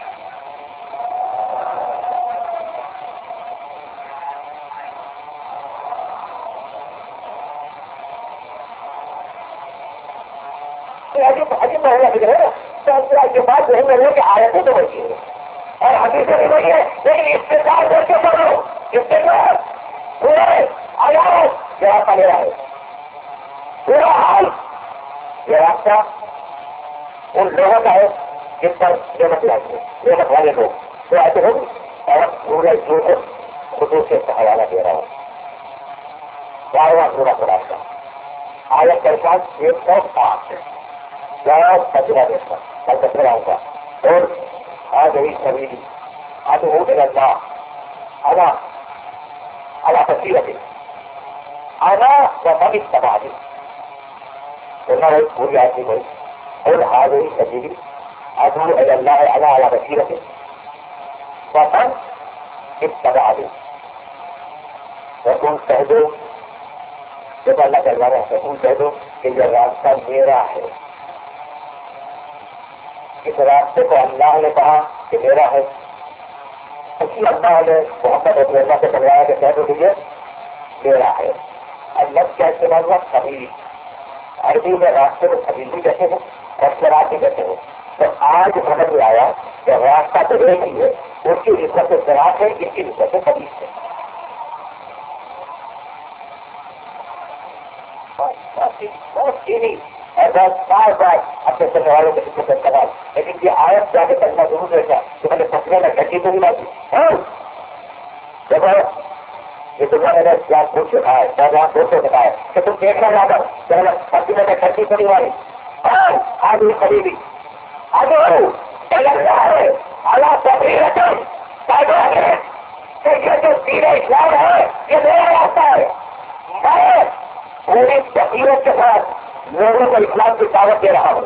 عجیب مہنگا فکر ہے نا. تو یہ بات ذہن میں لے کے آیتیں تو بڑھتی ہے اور حدیثیں بھی بڑی ہے، لیکن استقبال کر کے پڑھو. استقبال پورے آیات یہ راستہ میرا ہے، پورا حال یہ راستہ ان لوگوں کا ہے جن پر نعمت لائی نعمت والے لوگ تو ایسے ہوگی. اور پورے جو خصوص سے حوالہ دے رہا ہوں. 12واں سورہ قرآن کا آیت کا ارشاد 108 کچرا دیکھا کل کچرا ہوگا اور آ گئی سبھی آج ہو گئے اللہ اللہ بصیرت آنا و من اتبعنی قلنا بھائی پوری آیت نہیں بھائی اور آ گئی سبھی ادعو الی اللہ علی بصیرت ومن اتبعنی رسول کہہ دو جب اللہ کروا رہا ہے رسول کہہ دو کہ یہ راستہ میرا ہے. اس راستے کو اللہ نے کہا کہ میرا ہے. اسی اللہ نے محمد رسول اللہ سے کروایا کہ کہہ دو کہ یہ میرا ہے. اللہ کیا استعمال ہوا؟ سبیل. عربی میں راستے کو سبیل بھی کہتے ہیں اور صراط بھی کہتے ہیں. تو آج سمجھ میں آیا کہ راستہ تو ایک ہی ہے. اس کی نسبت سے صراط ہے, اس کی نسبت سے سبیل ہے. بہت چینی ایسا بار بار اپنے چلنے والوں کے پیچھے کرتا لیکن یہ آیت جا کے کرنا ضرور رہتا کہ میں نے پکڑے میں گڈی تو نہیں لاتی. دیکھو یہ دنیا میں نے کیا پوچھ رکھا ہے کیا جہاں دوست سے بتایا کہ تم دیکھنا زیادہ چلو پتی میں گڈی تو نہیں والی آج بھی خریدی آگے اللہ سبھی رقم یہ جو سیرے اسلام ہے یہ میرا راستہ ہے. میں پوری تقریرت کے ساتھ لوگوں کو اسلام کی دعوت دے رہا ہوں.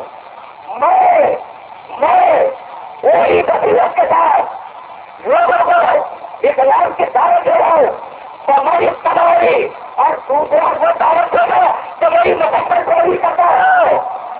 میں پوری تقریرت کے ساتھ لوگوں کو اسلام کی دعوت دے رہا ہوں. ہماری تباہی اور دوسروں کو دعوت دے گا تو میری مقصد کو نہیں کرتا ہے.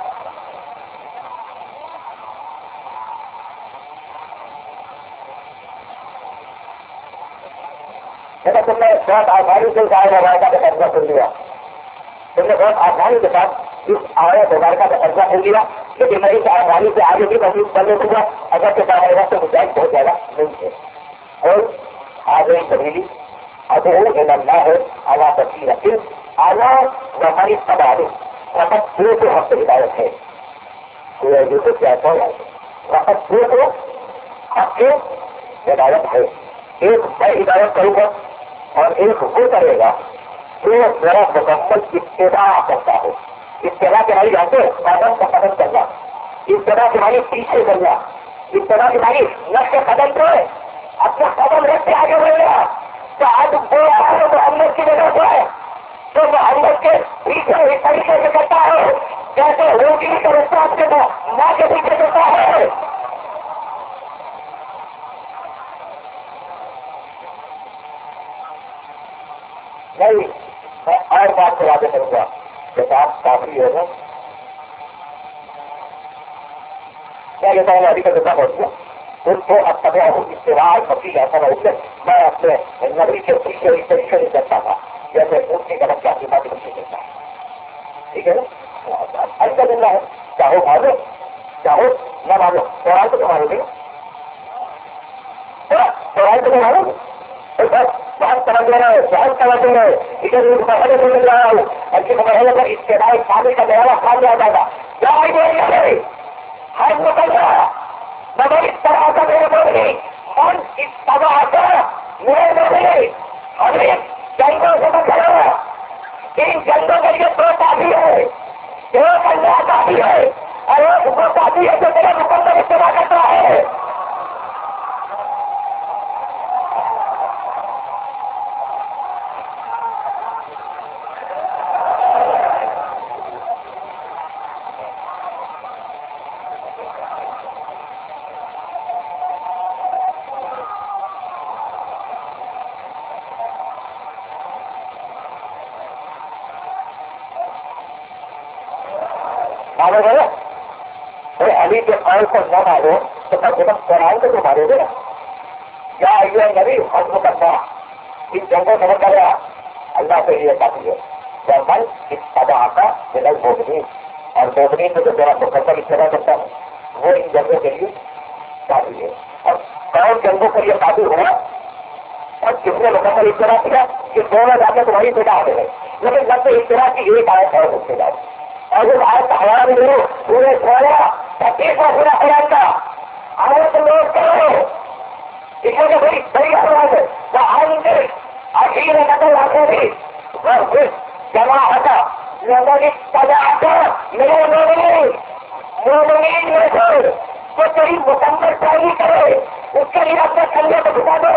تم نے بہت آسانی سے وائدہ کا قبضہ کر لیا. تم نے بہت آسانی کے ساتھ اس آیت مبارکہ کا قبضہ کر لیا لیکن میں اس آسانی سے آگے بھی محسوس کرنے دوں گا اگر کے ساتھ وقت مجاہد بہت زیادہ نہیں ہے. اور آگے سبیلی ادعو الی اللہ علی بصیرۃ اعلیٰ و ہماری تباہی فقط دو کو حق ہدایت ہے. تو کیا فقط دو کو حق کے ہدایت ہے. ایک میں ہدایت کروں گا اور ایک وہ کرے گا جو ذرا مکمل اتباع کرتا ہو. اتباع کے معنی جانتے ہیں قدم کا قدم کرنا. اتباع کے معنی پیچھے کرنا. اتباع کے معنی نقش قدم کو اپنا قدم رکھتے آگے بڑھے گا. تو آج وہ محمد کی وجہ سے ہے جو محمد کے پیچھے اس طریقے سے کرتا ہے جیسے روٹی کا رستہ آپ کے ماں کے پیچھے کرتا ہے. نہیں میں اور بات کو واضح کروں گا کہ بات کافی ہے نا. میں یہ کہوں گا ابھی تک اتنا پہنچ گیا ان کو اب تک اشتراک وکیل ایسا نہ اٹھے. میں اپنے نبی کے پیچھے اس طریقے سے کرتا تھا جیسے ان کی غلط کیا بات پیچھے کرتا ہے. ٹھیک ہے نا ایسا ملنا ہے چاہو مانو چاہو نہ مانو. قرآن کو تو مانو گے قرآن کو تو مانو گے بہت سمجھ رہا ہے بہت سمجھ رہے ہیں ادھر محلے سے مل رہا ہوں اور جس محلے پر اس کے بعد پانی کا گہرا کھا لیا جاتا کیا ہر نکل رہا مگر اس طرح کا میرے بولے اور اس طرح کا میرے بولے ہمیں جنگوں سے بچ رہا. ان جنگوں کے لیے دو کافی ہے ایک اللہ کافی ہے اور ایک وہ کافی ہے جو میرے مکمل اتباع کرتا ہے. علی کے قول کو نہ مارو تو جب قرآن کو تو مارو گے نا. کیا یہ نبی حضم کرنا ان جنگوں میں کر رہا اللہ کے لیے کافی ہے. من اس سدا آتا ملل مومنین اور مومنین میں جو ذرا مکمل اتباع کرتا ہے وہ ان جنگوں کے لیے کافی ہے. اور کون جنگوں کے لیے کافی ہوا اور کس نے مکمل اتباع کیا کہ دونوں جاتے تمہاری پیدا آتے ہیں لیکن جب سے اتباع کی ایک آیت اور اس کے بعد اور جب آج کا ہمارا بھی لوگ پورے چھوڑا تکلیف پورا خیال کا آج لوگ کرو اس میں بڑی بڑی آواز ہے وہ آئیں گے آخری میں نقل آتے بھی جماعت لوگوں کی تجاعت میرے مومنین میں سے جو تیری مکمل پیروی کرے اس کے لیے اپنے کندھے کو جھکا دے.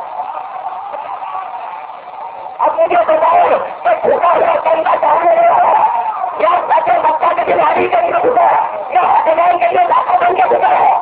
اب مجھے بتاؤ کہ جھکا ہوا کندھا چاہنے والا یا بچے مکہ کے بیماری کے لیے جھکا یا حکمان کے لیے لاکھوں بن کے جھکا ہے.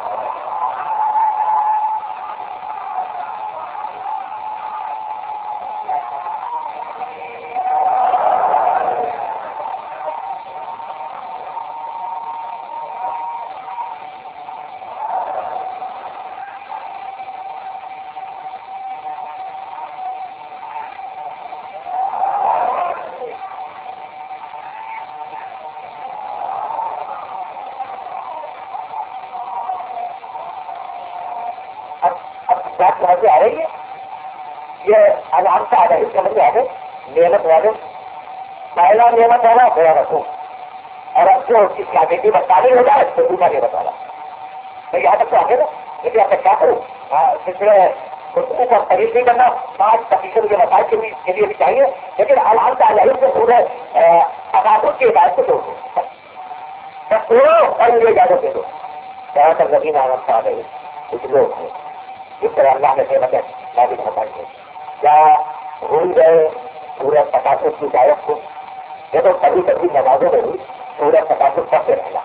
سمجھ آ رہی ہے یہ علامت آ رہی سمجھ آ گئے. نعمت والے پہلا نعمت والا بڑا رکھوں اور اب جو اس کی کیابٹی بتانے ہو جائے تو دوسرا نعمت والا میں یہاں تک تو آگے نا. لیکن آپ کیا کروں خود کو خرید نہیں کرنا 5% کے مسائل کے لیے بھی چاہیے. لیکن علامت علیہ سے پورے تقاضوں کی ہدایت کو چھوڑ دو اور مجھے اجازت دے دو. جہاں تک زمین علامت آ رہی کچھ لوگ ہیں جس طرح اللہ نے نعمتیں ثابت بتائی ہے کیا بھول گئے پورے پٹاخے کی ہدایت کو. یہ تو کبھی کبھی نمازوں میں بھی پورے پٹاخے پڑھتے رہنا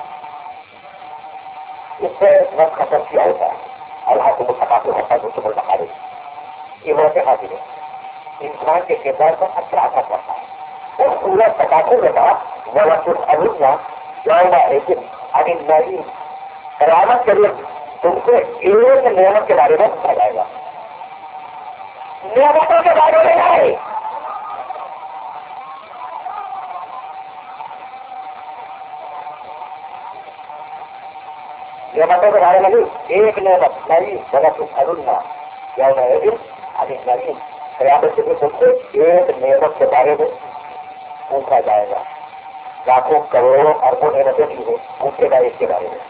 اس سے وقت ختم کیا ہوتا ہے. اللہ کو وہ پٹاخے ہوتا ہے تو بتا رہی یہ بہت حاضر ہے انسان کے کردار پر اچھا اثر پڑتا ہے. اس پورے پٹاخے کے بعد وہ کچھ ابھنا جاؤں لیکن ابھی نہیں قیامت کے لیے تم کو ایک نعمت کے بارے میں پوچھا جائے گا. نعمتوں کے بارے میں نہیں نعمتوں کے بارے میں نہیں ایک نعمت نہیں غلط ارنا یا ابھی نہیں قیامت کے لیے تم کو ایک نعمت کے بارے میں پوچھا جائے گا. لاکھوں کروڑوں اربوں نعمتیں کی ہیں پوچھے گا اس کے بارے میں.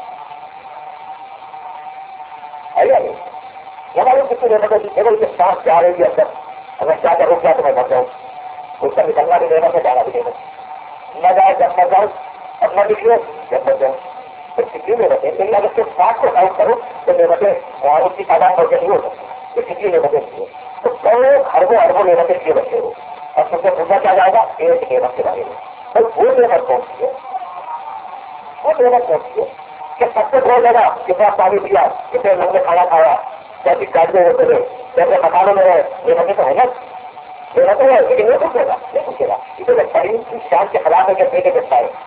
ہماری کسی نعمتیں کی کیول کے سانس سے آ رہی ہے اندر اگر کیا کروں کیا تو میں مر جاؤں اس کا نکلنا بھی لینا سے جانا بھی لینا نہ جائے جب مر جاؤں اب نہ نکلے جب مر جاؤں. تو کتنی نعمتیں لیکن اگر صرف سانس کو کاؤنٹ کروں تو نعمتیں اس کی تعداد ہو نہیں ہو سکتی. یہ کتنی نعمتیں کی ہے تو کئی اربوں نعمتیں کیے بچے ہو اور تم سے پوچھا کیا جائے گا ایک نعمت کے بارے میں. تو وہ نعمت کون سی ہے وہ نعمت کون سی ہے کہ سب سے بہت زیادہ کتنا پانی پیا کتنے لوگوں نے کھانا کھایا کیسی گاڑیوں ہوتے رہے کیسے مکانوں میں رہے یہ مجھے تو ہے نا یہ تو ہے لیکن یہ پوچھے گا نہیں پوچھے گا. اسے تعلیم کی شان کے خلاف ہے کہ بیٹے دیکھتا ہے.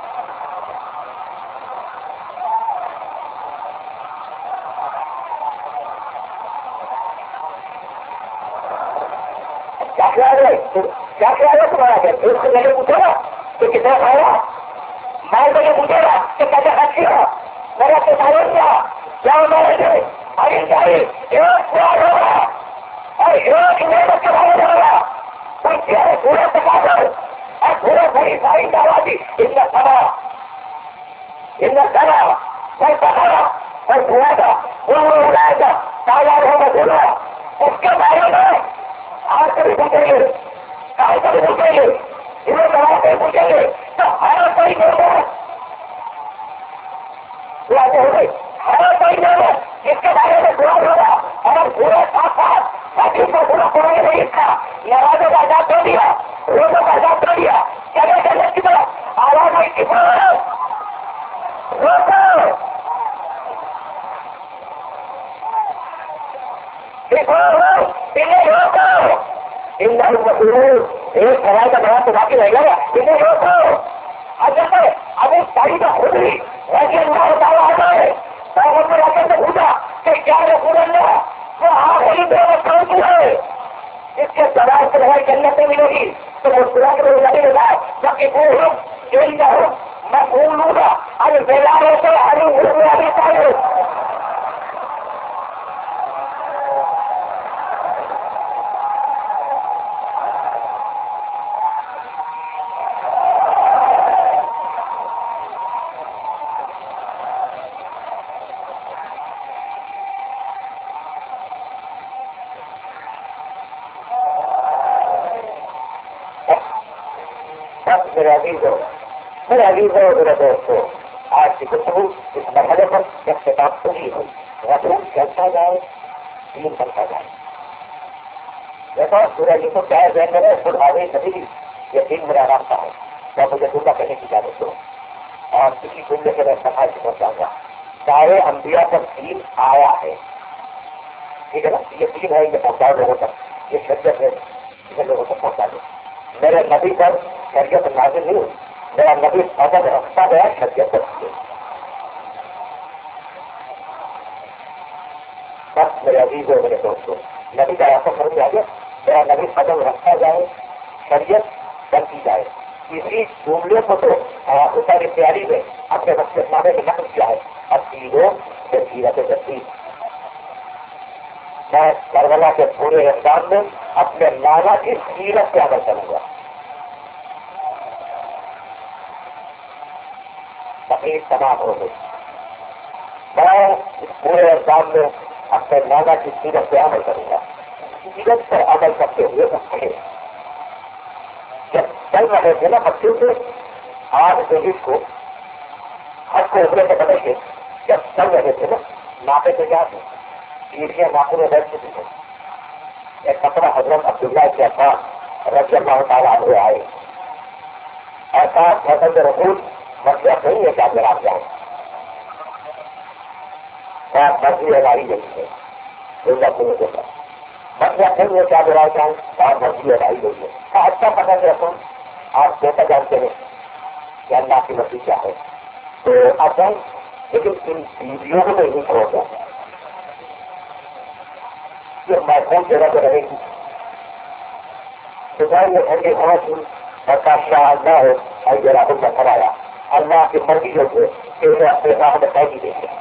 کیا خیال ہے تمہارا اس سے میں نے پوچھا نا کہ کتنا کھایا میں نے پوچھے گا کہ کیسے خرچ کیا میرا تو تعلق کیا میں ابھی چاہیے ایک پیار ہوگا اور ایک نعمت کے بارے میں ہوگا پورے تقاضے اور پورے بڑی ساری آبادی ان کا سما کوئی پکڑا کوئی دھواں تھا وہ اڑائے گا تازہ ہوگا دھونا اس کے بارے میں آج کبھی پوچھیں گے کل کبھی پوچھیں گے انہیں دوا سے پوچھیں گے تو ہر کوئی ہو گئی ہر کوئی اس کے بارے میں دعا ہوگا اور پورے ساتھ ساتھ باقی کو پورا پڑھنے نہیں تھا نمازوں کا آزاد کر دیا روزوں کا آزاد کر دیا چلے چلے کی طرف آواز آئی کی طرف ایک سوال کا جواب تو باقی رہ گیا انہیں روکو اگر ابھی ساری کا خود ہی ویسے بتایا آتا ہے پیغمبر آگے سے پوچھا کہ کیا رسول اللہ وہ آخری نعمت کون سی ہے اس کے جواب سے رہے جنت میں ملے گی تو وہ سورا کے روزانی ہوگا جبکہ وہ ہوں کا ہوں میں بھول لوں گا ارے بیداروں سے ابھی چاہیے عزیزوں میرے عزیزوں میرے دوستوں، آج کی گفتگو اس مرحلے پر اختتام پوری ہوئی. رسول چلتا جائے، دین بنتا جائے. دیکھو سورہ یوسف کیا ہے ذہن میں خود آگے نبی یہ دین میرا راستہ ہے، میں مجھے جملہ کہنے کی اجازت دو اور کسی جملے کے میں صفائی سے پہنچاؤں گا. سارے انبیاء پر دین آیا ہے، ٹھیک ہے نا؟ یہ دین ہے، یہ پہنچاؤ لوگوں تک، یہ شریعت ہے، اسے لوگوں تک پہنچا دو. میرے نبی پر شریعت نازل نہیں ہوئی، میرا نبی عدد رکھتا گیا شریعت پر. بس میرے عزیز ہو میرے دوستوں، نبی کا ایسا سمجھ آ گیا، میرا نبی قدم رکھتا جائے شریعت بنتی جائے. اسی جملے کو تو اتاری تیاری میں اپنے بچے نامے میں نقل کیا ہے. اب چیزوں سے سیرت جدید میں کربلا کے پورے اقدام میں اپنے نانا کی سیرت پہ عمل کروں گا. تقریب تمام ہو گئی. میں اس پورے اقدام میں اپنے نانا کی سیرت پہ عمل کروں گا. سیرت پر عمل کرتے ہوئے بچے جب چل رہے تھے نا بچے سے آج سے کو حج کو ابھرے سے بدل کے جب چل رہے تھے نا ناپے سے کیا تھے پیڑھیاں ناپے میں بیٹھ چکی تھے. ایک کپڑا حضرت عبداللہ کے پاس رضی اللہ تعالیٰ ہوئے آئے. ایسا حضرت رسول مطلب نہیں ہے کہ آپ جناب جائیں مرضی لگائی گئی ہے مطلب نہیں ہے کیا بڑا جائیں اور مرضی لگائی گئی ہے. اچھا پتا رسول آپ کیسا جانتے ہیں کہ اللہ کی مرضی کیا ہے. تو آپ جائیں لیکن ان ویڈیو کو نہیں چھوڑ دیں، یہ محفوظ جگہ پہ رہے گی. تو جائیں یہ ٹھنڈی ہوا کی اور شاہ اللہ ہے اور یہ راہل کا کرایا اللہ کی مرضی جو ہے کہ اپنے راہ میں طے دیں گے.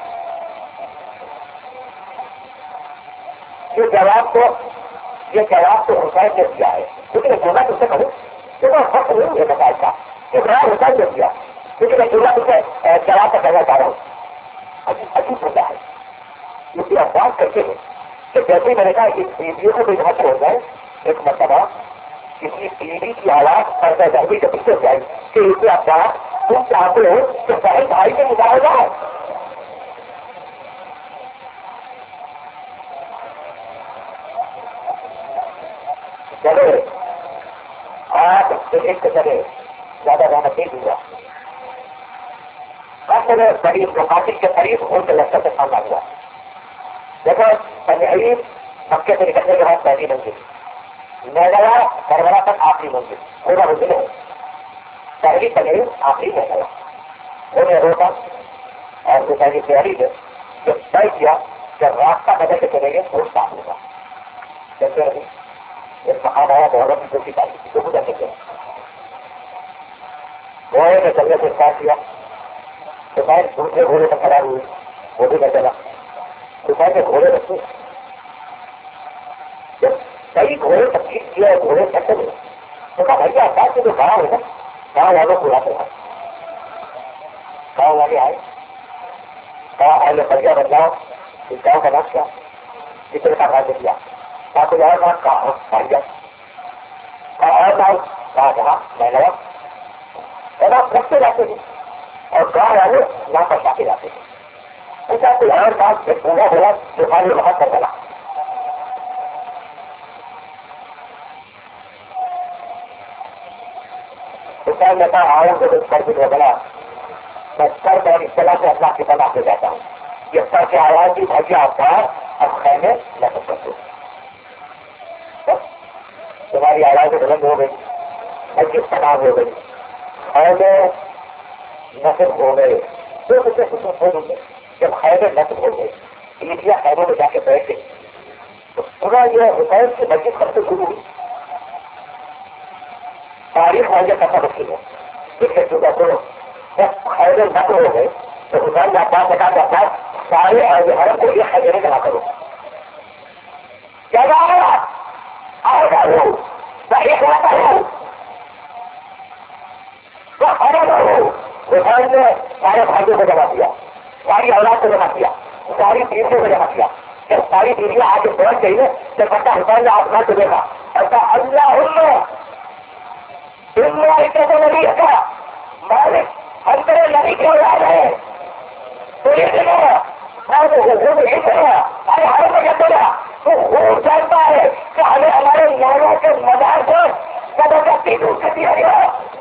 یہ جواب تو حسین نے دیا ہے لیکن جملہ تم سے کروں کہ وہ حق نہیں ہے بتایا کا کہ بڑا حسین نے دیا لیکن میں جملہ تم سے جواب کا کہنا چاہ رہا ہوں. عجیب ہوتا ہے کیونکہ آپ بات کرتے ہیں کہ جیسے میں نے کہا اس ویڈیو کو بھی بہت ہو جائے ایک مرتبہ کسی ٹی وی کی آواز پردہ دہلی کے پیچھے جائے کہ اسے آپ بات تم چاہتے ہو کہ بہن بھائی سے مظاہرہ ہے. چلے آپ ایک چلے زیادہ زیادہ تیز ہوا میرے قریب مقاصد کے قریب ان کے لشکر سے سامنا ہوا. دیکھو تنہیب مکے سے نکلنے کے بعد پہلی منزل میں گیا کربلا تک آخری منزل پورا منزل ہے. پہلی تنہیب آخری میں گیا انہیں روکا اور دوسری تیاری میں جب طے کیا کہ راستہ بدل کے چلیں گے تو صاف ہوگا. جیسے ابھی ایک مقام آیا بہت کی کوشش آئی تو گزر سکتے گھوڑے میں چلنے سے اسٹارٹ کیا تو میں دوسرے گھوڑے پر کھڑا ہوئی وہ بھی میں چلا تو میں نے گھوڑے رکھے جب کئی گھوڑے تکلیف کیا گھوڑے چکے ہوئے تو کہا بھائی آپ بات سے جو گاؤں ہے نا گاؤں والوں کو آتے ہیں. گاؤں والے آئے کہا اہل بڑھیا بدلاؤ اس گاؤں کا نام کیا کتنے کا بھائی دیا کہا کوئی اور بات کہا بھائی کہا اور بات کہا جہاں میں لگا اور آپ رکھتے جاتے ہیں اور گاؤں والے یہاں پر جاتے جاتے ہیں. ایسا کوئی اور بات سے پورا ہوا جو خالی بہت کر چلا. حسین نے کہا آؤں تو سر بھی بڑا میں سر پر اصطلاح سے اللہ کی پناہ سے جاتا ہوں. یہ سر کے آواز کی بھجیا آسار اب خیمے نقل کرتے تمہاری آوازیں بلند ہو گئی بھجی پناہ ہو گئی خیمے نقل ہو گئے. دو بچے ہو گئے جب خیمے نقل ہو گئے عیدیاں خیموں میں جا کے بیٹھے تو پورا یہ حسین کی مسجد کب سے شروع ہوئی. تاریخ مجھے پتہ رکھی ہے ٹھیک ہے چکا کرو جب خیمے نقل ہو گئے تو حسین کا بات بتا کرتا سارے اہل حرم کو یہ خیمے جمع کرو کیا آئے گا صحیح رہتا ہوں حسین نے سارے بھائیوں کو جمع کیا ساری اولاد کو جمع کیا ساری بیویوں کو جمع کیا. جب ساری بیویاں آگے پہنچ گئی ہے جب بچہ حسین نے آسمان کو دیکھا ایسا اللہ دنیا کے نبی کا مالک ہم تیرے نبی کے اولاد ہے تو یہ دنوں ارے ہر جگہ تیرا تو خوب جانتا ہے کہ ہمیں ہمارے نانوں کے مزار کو کدوں کا پیٹو سے دیا گیا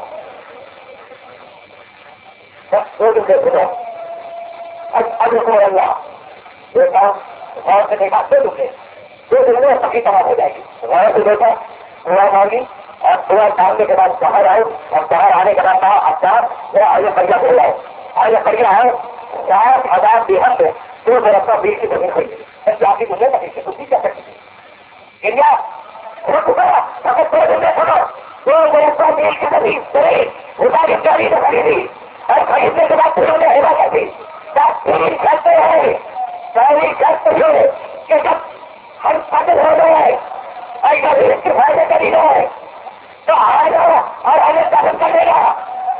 اب رکو اللہ دیکھا اور سے دیکھا دو رکے دو دن میں سبھی تمام ہو جائے گی غور سے دیکھا کنواں مانگی اور کنواں ڈالنے کے بعد باہر آئے اور باہر آنے کے بعد کہا اب میرا آگے پڑیا ہو جائے آگے پڑیا ہے 7,000 بیہن میں 2 برس کا 20 کی زمین ہوئی ایسے آپ کی مجھے نہیں سے کچھ کیا سکتی انڈیا سفید 2 دن میں کھڑو 2 برس کا 20 کی زمین خدا کی چوری سے خریدی اور خریدنے کے بعد انہوں نے ہوا کر دی کرتے ہیں چوری کرتے ہیں کہ جب ہم قتل ہو گئے اور کبھی اس کے فائدے کری گئے تو آئے گا اور ہمیں قتل کر دے گا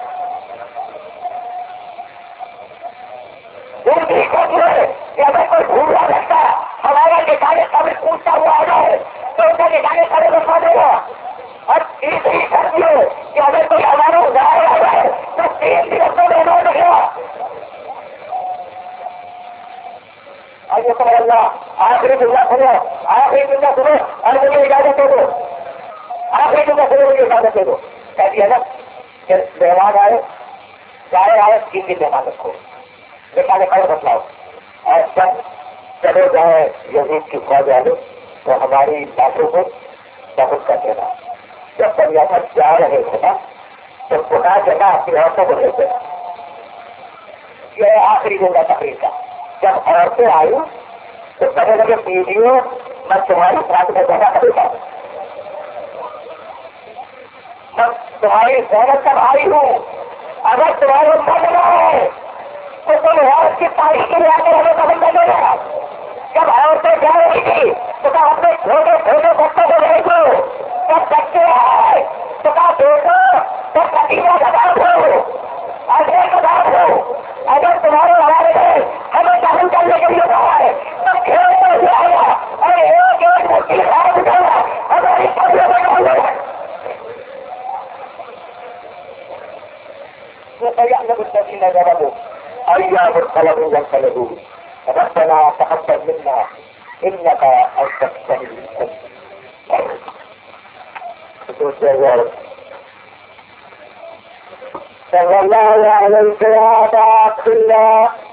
ان کی کوشش ہے کہ اگر کوئی بھولا رکھتا ہمارا نکالے کبھی پوچھتا ہوا آ جائے تو ان کا نکالے کبھی رکھا دے گا اور تیسری شرط یہ کہ اگر کوئی ہمارا ظاہر آ جائے تو 3 دن کو رہنا رکھے گا آگے سمجھ اللہ آخری دنیا سنو آخری دنیا سنو اور مجھے اجازت دے دو آخری دنیا سنو مجھے اجازت دے دو کہہ دیا نا کہ مہمان آئے چاہے آئے 3 دن مہمان رکھو نکالے کھڑے بتلاؤ اور سب چلے جائے یزید کی فوج والے تو ہماری باتوں کو ثابت کر دینا جب تک یہاں جا رہے تھے نا تو خدا جگہ اپنی عورتوں کو لیتے یہ آخری دن کا تقریر کا جب عورتیں آئی تو کہنے لگے بیویوں میں تمہاری ساتھ میں جگہ کبھی پاؤں میں تمہاری زینت کا بھائی ہوں اگر تمہارے من ہے تو تم عورت کی تاریخ کے لیے آگے ہمیں قدم دے گا جب عورتیں جا رہی تھی تو کہا اپنے چھوٹے چھوٹے بچوں کو لے گو جب بچے آئے تو کہا بیٹو تو کتیجا جواب ہو اگلے جواب ہو اگر تمہارے ہمارے گئے ہمیں قدم کرنے کے لیے کہا ہے تو کھیل میں جائے گا اور ایک مٹھی خراب اٹھے گا ہماری قبضے میں ڈال دے گا أيام الطلب ينقلبون ربنا تقبل منا إنك أنت السميع العليم صلى الله عليه وسلم